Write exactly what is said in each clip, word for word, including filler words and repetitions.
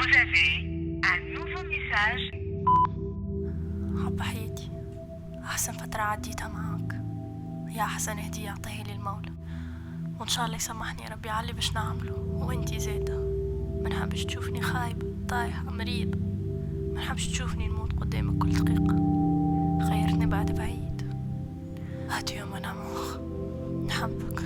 Vous avez un nouveau message. حب حياتي، أحسن فترة عديتها معك هي أحسن هدية يعطيها لي المولى، وإن شاء الله يسمحني يا ربي علي باش نعمله. وإنتي زادة منحبش تشوفني خايبة طايحة مريضة، منحبش تشوفني نموت قدامك كل دقيقة. خيرتني بعد بعيد. هاتو يا من أموخ، نحبك.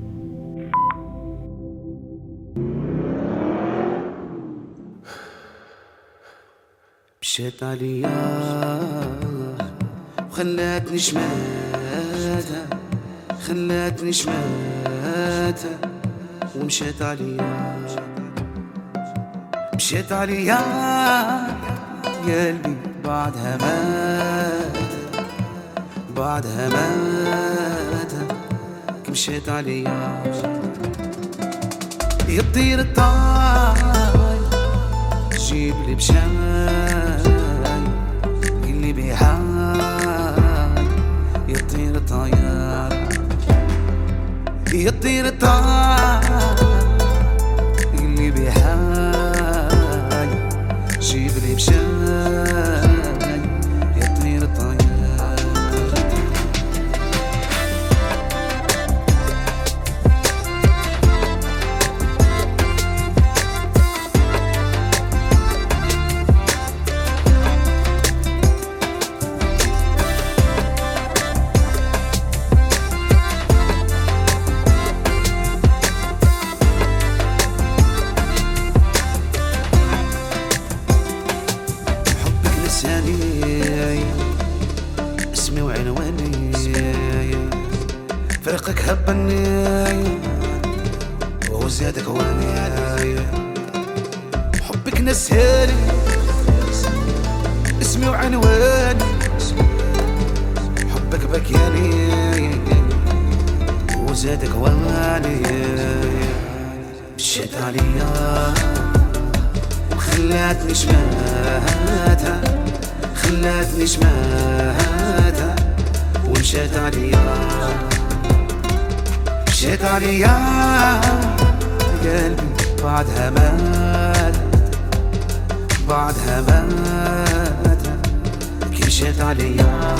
مشيت عليا وخلاتني شماتها، خلاتني شماتها ومشيت عليا، مشيت عليا يا قلبي بعدها مات، بعدها مات كي مشيت عليا. يطير الطاي جيب لي بشاي اللي بيحاي، يطير الطيار يطير الطاي اللي بيحاي، جيب لي بشاي يطير الطيار. اسمي وعنواني فرقك هبني وهو زيادك هواني، حبك نسهالي اسمي وعنواني، حبك بكياني وهو زيادك هواني. مشيت عليا وخلاتني شماتها، خلاتني شماتها ومشيت عليا، مشيت عليا قلبي بعدها مات، بعدها مات كي مشيت عليا.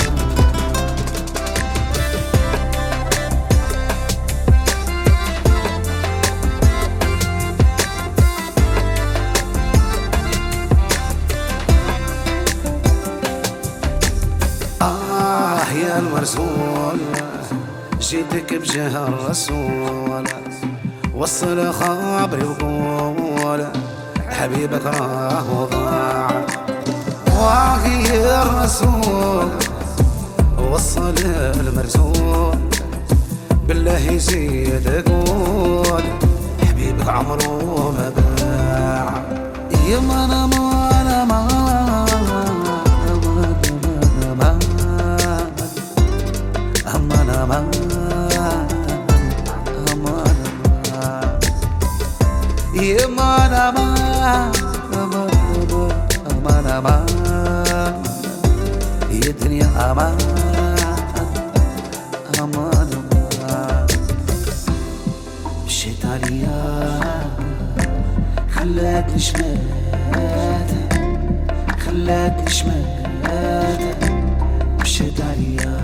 يا المرسول جيتك بجاه الرسول، وصل خبري وقول حبيبك راه ضاع. واهي الرسول وصل المرسول بالله يزيد قول حبيبك عمره ما باع. يا ما انا ما انا ما يا ما ما ما ما يا دنيا امان امان. مشيت عليا خلاتني شماتها، خلاتني شماتها مشيت عليا،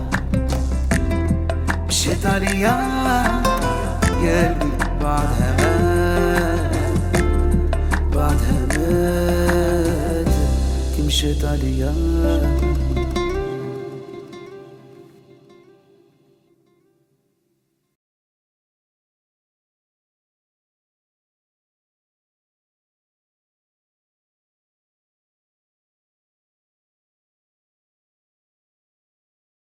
مشيت عليا يا قلبي بعدها مات، بعدها مات كي مشيت عليا.